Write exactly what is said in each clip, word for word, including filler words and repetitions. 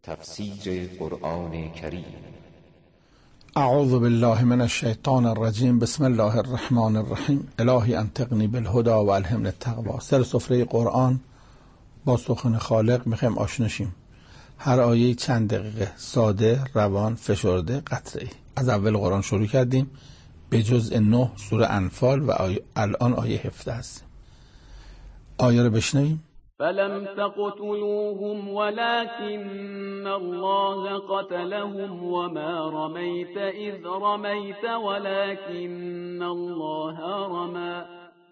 تفسیر قرآن کریم. اعوذ بالله من الشیطان الرجیم. بسم الله الرحمن الرحیم. الهی انطقنی بالهدی و الهمنی التقوی. سر سفره قرآن با سخن خالق میخوایم آشنا شیم. هر آیه چند دقیقه، ساده، روان، فشرده، قطعی. از اول قرآن شروع کردیم به جزء نه سوره انفال و آیه الان آیه هفده هستیم. آیه رو بشنویم. فلم تقتلوهم ولكن الله قتلهم وما رميت إذ رميت ولكن الله رمى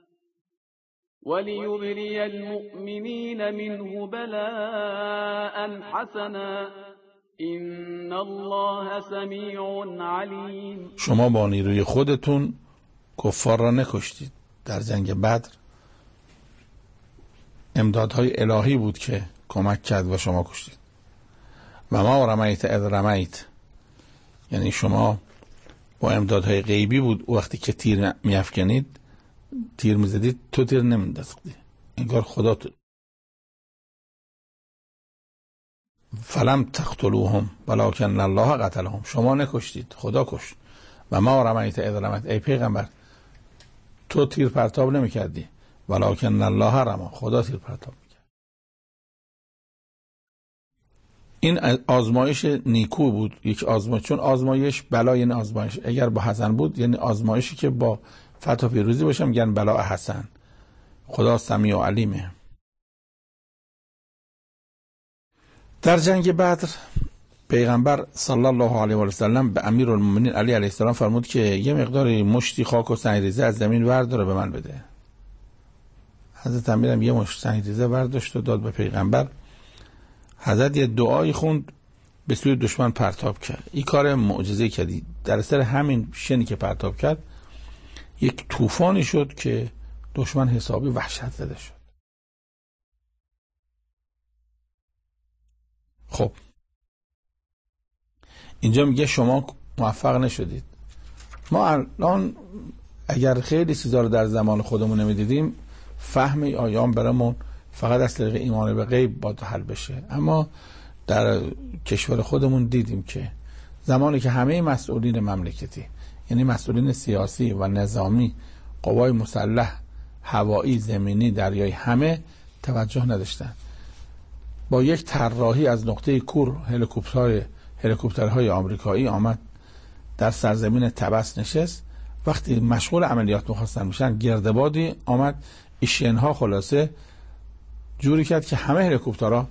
وليبلي المؤمنين منه بلاء حسنا إن الله سميع عليم. شما با نیروی خودتون کفار را نکشتید. در جنگ بدر امدادهای الهی بود که کمک کرد و شما کشتید. و ما رمیت اذ رمیت، یعنی شما با امدادهای غیبی بود وقتی که تیر میافکنید، تیر میزدید، تو تیر نمینداختی، انگار خدا تو. فلم تقتلوهم ولکن الله قتلهم، شما نکشتید، خدا کشت. و ما رمیت اذ رمیت، ای پیغمبر تو تیر پرتاب نمیکردی، ولکن الله رمی، خدا تیر پرتاب میکرد. این آزمایش نیکو بود، یک آزمایش، چون آزمایش بلا یعنی آزمایش، اگر با حسن بود یعنی آزمایشی که با فتح و پیروزی باشه میگن بلا حسن. خدا سمیع و علیمه. در جنگ بدر پیغمبر صلی الله علیه و سلم به امیرالمومنین علی علیه السلام فرمود که یه مقداری مشتی خاک و سنگریزه از زمین ورداره به من بده. حضرت امیرم یه مشت سنگریزه برداشت و داد به پیغمبر. حضرت یه دعایی خوند، به سوی دشمن پرتاب کرد. این کار معجزه کردی. در اثر همین شنی که پرتاب کرد یک طوفانی شد که دشمن حسابی وحشت زده شد. خب اینجا میگه شما موفق نشدید. ما الان اگر خیلی چیزا رو در زمان خودمون نمیدیدیم، فهم آیام برامون فقط از طریق ایمان به غیب باید حل بشه. اما در کشور خودمون دیدیم که زمانی که همه مسئولین مملکتی، یعنی مسئولین سیاسی و نظامی، قوای مسلح، هوایی، زمینی، دریایی، همه توجه نداشتن، با یک طراحی از نقطه کور هلیکوپترهای هلیکوپترهای آمریکایی آمد در سرزمین طبس نشست. وقتی مشغول عملیات می‌خواستن میشن، گردبادی آمد، ایشین‌ها خلاصه جوری کرد که همه هلیکوپترها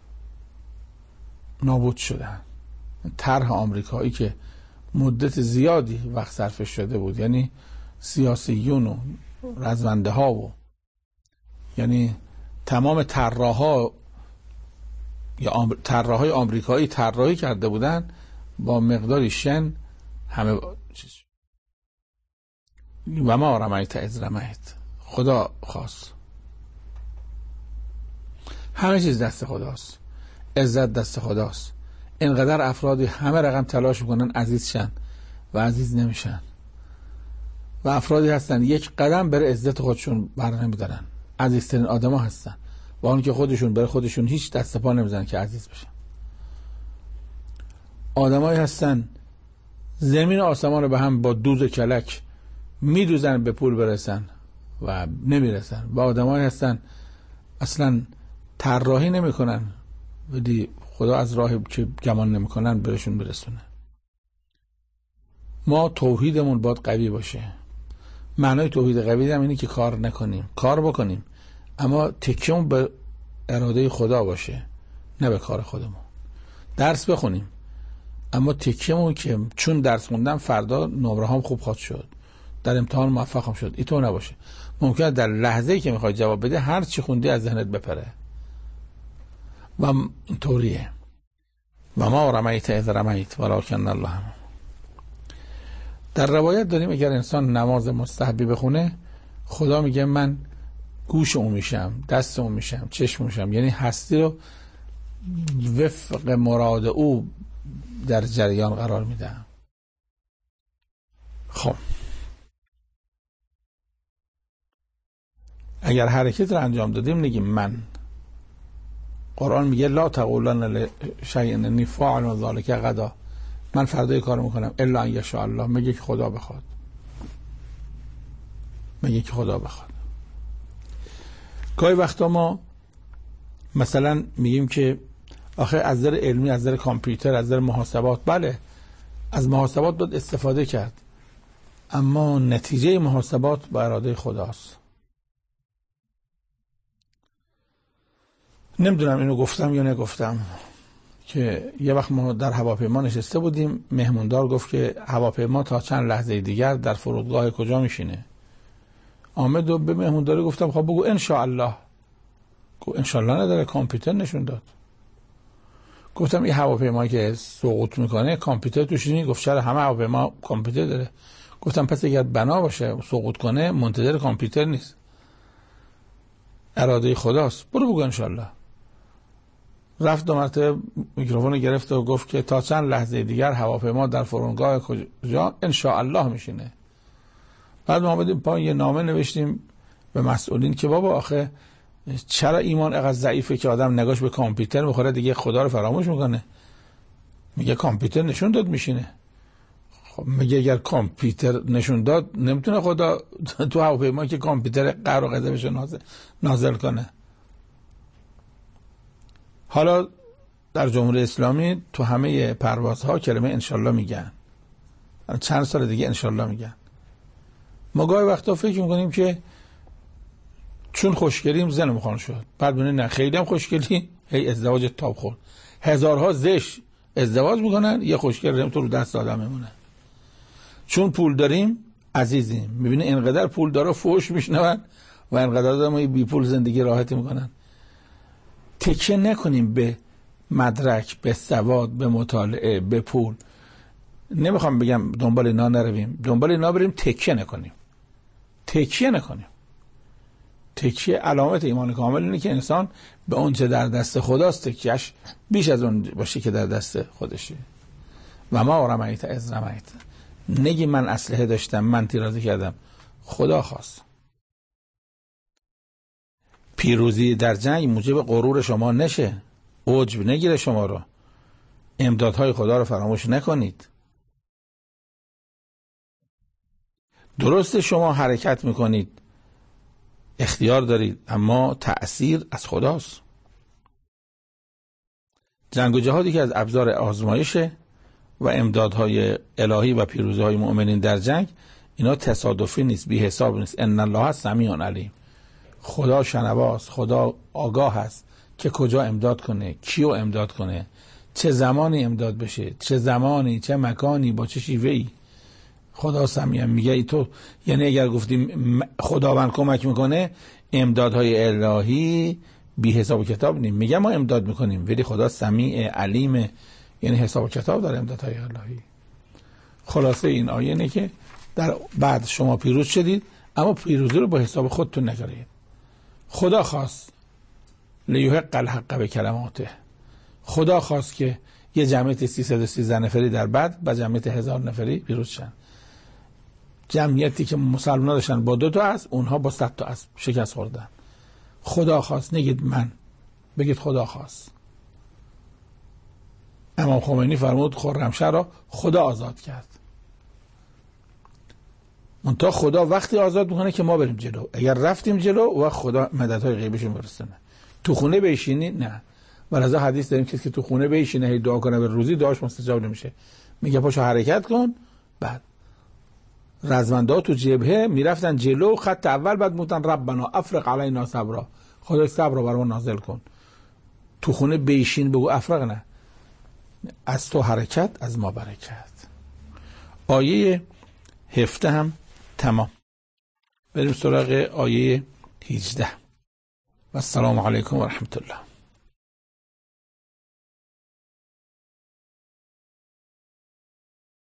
نابود شدن. طرح آمریکایی که مدت زیادی وقت صرف شده بود، یعنی سیاسیون و رزمنده ها و یعنی تمام طراحا یا طراحای آمریکایی طراحی کرده بودن، با مقداری شن همه چیز. و ما رمیت اذ رمیت، خدا خواست. همه چیز دست خداست، عزت دست خداست. اینقدر افرادی همه رقم تلاش میکنن عزیز شن و عزیز نمیشن، و افرادی هستن یک قدم بر عزت خودشون بر نمیدارن، عزیزترین آدم ها هستن، با اون که خودشون بر خودشون هیچ دست پا نمیزنن که عزیز بشن. آدمایی هستن زمین و آسمان رو به هم با دوز و کلک میدوزن به پول برسن و نمیرسن، و آدمایی هستن اصلا طراحی نمیکنن ولی خدا از راهی که گمان نمیکنن برشون برسونه. ما توحیدمون باید قوی باشه. معنای توحید قوی هم اینه که کار نکنیم، کار بکنیم، اما تکیه‌مون به اراده خدا باشه، نه به کار خودمون. درس بخونیم، اما تکیه‌مون که چون درس خوندم فردا نمره هام خوب خواهد شد، در امتحان موفق خواهم شد، اینطور نباشه. ممکنه در لحظه‌ای که میخوای جواب بده هر چی خوندی از ذهنت بپره. و اینطوریه. و ما رمیت اذ رمیت ولکن الله. در روایت داریم اگر انسان نماز مستحبی بخونه، خدا میگه من گوش اون میشم، دست اون میشم، چشم میشم، یعنی هستی رو وفق مراد او در جریان قرار میدم. خب اگر حرکت رو انجام دادیم نگیم من، قرآن میگه لا تقولن لشیء انی فاعل ذلک غدا، من فردا کار میکنم الا ان یشاء الله، میگه که خدا بخواد، میگه که خدا بخواد. گاهی وقتا ما مثلا میگیم که آخه از نظر علمی، از نظر کامپیوتر، از نظر محاسبات، بله از محاسبات باید استفاده کرد، اما نتیجه محاسبات با اراده خداست. نمیدونم اینو گفتم یا نگفتم که یه وقت ما در هواپیما نشسته بودیم، مهموندار گفت که هواپیما تا چند لحظه دیگر در فرودگاه کجا میشینه. آمد و به مهمونداری گفتم خب بگو ان شاء الله. گفت ان شاء الله نداره، کامپیوتر نشون داد. گفتم این هواپیمایی که سقوط میکنه کامپیوتر توش نیست؟ گفت چرا، همه هواپیما کامپیوتر داره. گفتم پس اگر بنا باشه سقوط کنه منتظر کامپیوتر نیست، اراده خداست، برو بگو ان شاء الله. رفت دو مرتبه میکروفون گرفت و گفت که تا چند لحظه دیگر هواپیما در فرودگاه کجا ان شاء الله میشینه. بعد ما آمدیم پایین یه نامه نوشتیم به مسئولین که بابا آخه چرا ایمان اینقدر ضعیفه که آدم نگاش به کامپیوتر میخوره دیگه خدا رو فراموش میکنه. میگه کامپیوتر نشون داد میشینه. خب میگه اگر کامپیوتر نشون داد نمیتونه خدا تو هواپیما که کامپیوتر قهر و غضبش نازل نازل کنه. حالا در جمهوری اسلامی تو همه پروازها کلمه انشالله میگن، چند سال دیگه انشالله میگن. ما گاهی وقتا فکر میکنیم که چون خوشگلیم زنم خان شد، بعد ببینید نه خیلی هم خوشگلی هی ازدواج تاب خورد. هزارها زشت ازدواج میکنن، یه خوشگل رم تو رو دست آدم میمونه. چون پول داریم عزیزیم، میبینه اینقدر پول داره فوش میشنون و اینقدر آدم بی پول زندگی راحتی میکنن. تکیه نکنیم به مدرک، به سواد، به مطالعه، به پول. نمیخوام بگم دنبال اینا نرویم، دنبال اینا بریم، تکیه نکنیم. تکیه نکنیم. تکیه علامت ایمان کامل اینه که انسان به اون چه در دست خداست تکیهش بیش از اون باشه که در دست خودشه. و ما رمیت از رمیت، نگی من اسلحه داشتم، من تیراندازی کردم، خدا خواست. پیروزی در جنگ موجب غرور شما نشه، عجب نگیره شما رو. امدادهای خدا رو فراموش نکنید. درست شما حرکت میکنید، اختیار دارید، اما تأثیر از خداست. جنگ و جهادی که از ابزار آزمایشه و امدادهای الهی و پیروزی‌های مؤمنین در جنگ، اینا تصادفی نیست، بی حساب نیست. ان الله سمیع علیم، خدا شنواست، خدا آگاه است که کجا امداد کنه، کیو امداد کنه، چه زمانی امداد بشه، چه زمانی، چه مکانی، با چه شیوه‌ای. خدا سمیع میگه ای تو، یعنی اگر گفتیم خداوند کمک میکنه، امدادهای الهی بی حساب و کتاب نیم. میگه ما امداد میکنیم ولی خدا سمیع علیم، یعنی حساب و کتاب داره امدادهای الهی. خلاصه این آیه اینه که در بعد شما پیروز شدید، اما پیروزی رو با حساب خودتون نکردید. خدا خواست لیحق الحق به کلماته، خدا خواست که یه جمعیت سیصد و سیزده نفری در بعد با جمعیت هزار نفری پیروز شن. جمعیتی که مسلمان داشتن با دو تا اسب، اونها با صد تا اسب شکست خوردن. خدا خواست، نگید من، بگید خدا خواست. امام خمینی فرمود خرمشهر را خدا آزاد کرد. منتها خدا وقتی آزاد میکنه که ما بریم جلو. اگر رفتیم جلو و خدا مددهای غیبیشون برسونه. تو خونه بشینی نه. ولذا حدیث داریم کسی که تو خونه بشینه هی دعا کنه به روزی دعاش مستجاب نمیشه. میگه پاشو حرکت کن. بعد رزمنده تو جبهه میرفتن جلو، خط اول، بعد میگفتن ربنا افرغ علینا صبرا، خدا صبر رو برام نازل کن. تو خونه بشین بگو افرغ نه، از تو حرکت از ما برکت. آیه هفده هم تمام. بریم سراغ آیه هجده. و السلام علیکم و رحمت الله.